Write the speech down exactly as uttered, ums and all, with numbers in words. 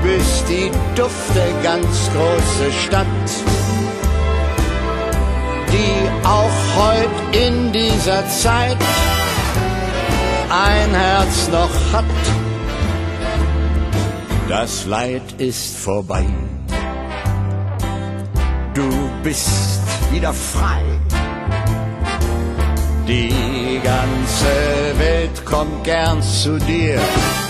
bist die dufte ganz große Stadt, die auch heut in dieser Zeit ein Herz noch hat. Das Leid ist vorbei, du bist wieder frei. Die ganze Welt kommt gern zu dir.